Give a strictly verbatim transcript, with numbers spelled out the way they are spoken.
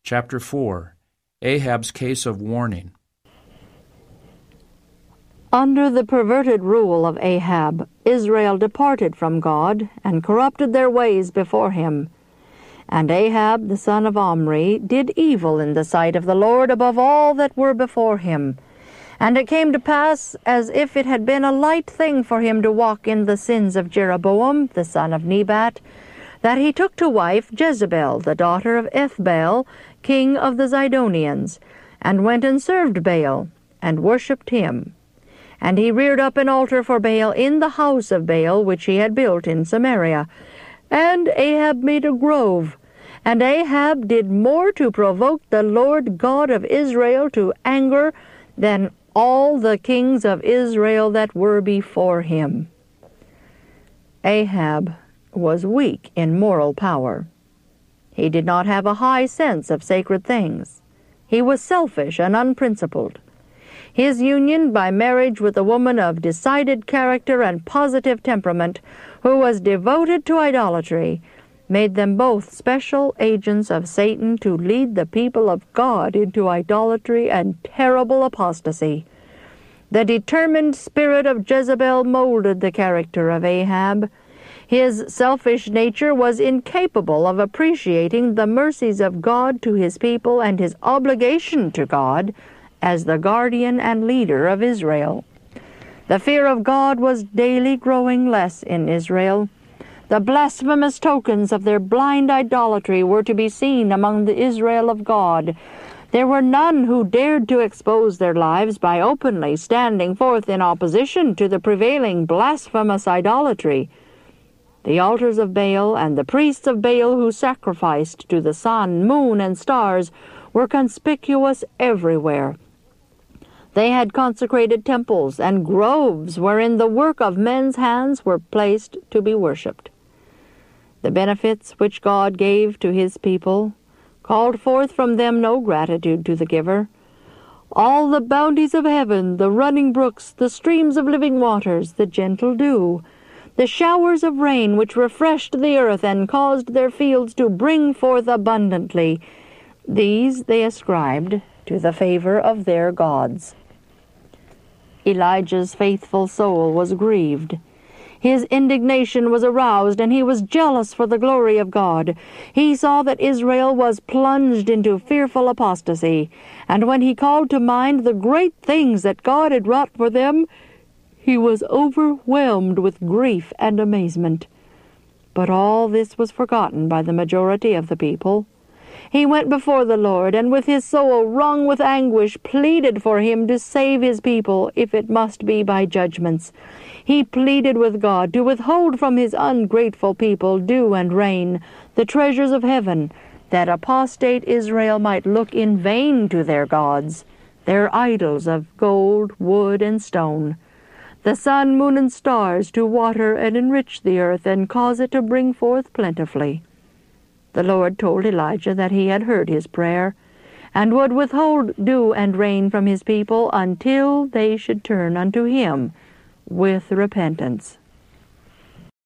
Chapter four. Ahab's Case of Warning. Under the perverted rule of Ahab, Israel departed from God, and corrupted their ways before him. And Ahab the son of Omri did evil in the sight of the Lord above all that were before him. And it came to pass, as if it had been a light thing for him to walk in the sins of Jeroboam the son of Nebat, that he took to wife Jezebel the daughter of Ethbaal, king of the Zidonians, and went and served Baal, and worshipped him. And he reared up an altar for Baal in the house of Baal which he had built in Samaria. And Ahab made a grove. And Ahab did more to provoke the Lord God of Israel to anger than all the kings of Israel that were before him. Ahab was weak in moral power. He did not have a high sense of sacred things. He was selfish and unprincipled. His union by marriage with a woman of decided character and positive temperament, who was devoted to idolatry, made them both special agents of Satan to lead the people of God into idolatry and terrible apostasy. The determined spirit of Jezebel molded the character of Ahab. His selfish nature was incapable of appreciating the mercies of God to his people and his obligation to God as the guardian and leader of Israel. The fear of God was daily growing less in Israel. The blasphemous tokens of their blind idolatry were to be seen among the Israel of God. There were none who dared to expose their lives by openly standing forth in opposition to the prevailing blasphemous idolatry. The altars of Baal and the priests of Baal who sacrificed to the sun, moon, and stars were conspicuous everywhere. They had consecrated temples and groves wherein the work of men's hands were placed to be worshipped. The benefits which God gave to his people called forth from them no gratitude to the giver. All the bounties of heaven, the running brooks, the streams of living waters, the gentle dew, the showers of rain which refreshed the earth and caused their fields to bring forth abundantly, these they ascribed to the favor of their gods. Elijah's faithful soul was grieved. His indignation was aroused, and he was jealous for the glory of God. He saw that Israel was plunged into fearful apostasy, and when he called to mind the great things that God had wrought for them, he was overwhelmed with grief and amazement. But all this was forgotten by the majority of the people. He went before the Lord, and with his soul wrung with anguish, pleaded for him to save his people, if it must be by judgments. He pleaded with God to withhold from his ungrateful people dew and rain, the treasures of heaven, that apostate Israel might look in vain to their gods, their idols of gold, wood, and stone, the sun, moon, and stars to water and enrich the earth and cause it to bring forth plentifully. The Lord told Elijah that he had heard his prayer, and would withhold dew and rain from his people until they should turn unto him with repentance.